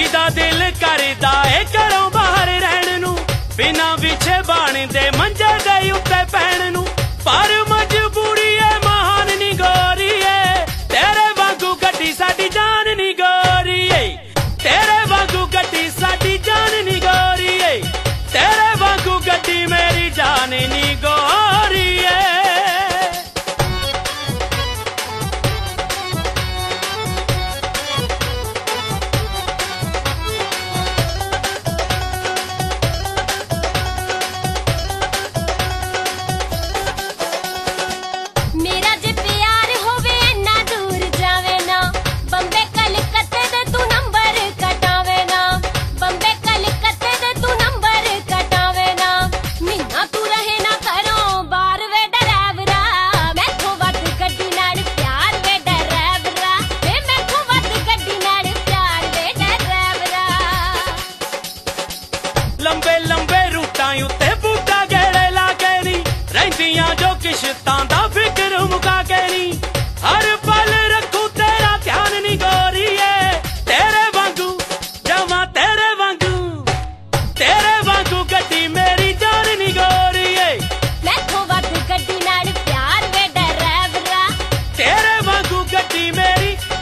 जीदा दिल करदा है घरों बाहर रहन नू, बिना विछे बाणदे मंजे दे उत्ते पैण नू, पर मजबूरी है महान नी गोरीए, तेरे वांगू गड्डी साडी जान नी गोरीए, तेरे वांगू गड्डी साडी जान नी गोरीए, तेरे वांगू गड्डी मेरी जान नी गोरीए। लंबे लंबे रूटां उत्ते बूटा गेड़े ला के नी, रहिंदियां जो किश्तां दा फिक्र मुका के नी, हर पल रखू तेरा ध्यान नी गोरीए, तेरे वांगू जमा तेरे वांगू गड्डी मेरी जान नी गोरीए, मैथों वध गड्डी नाल प्यार वे ड्राइवरा, तेरे वांगू गड्डी मेरी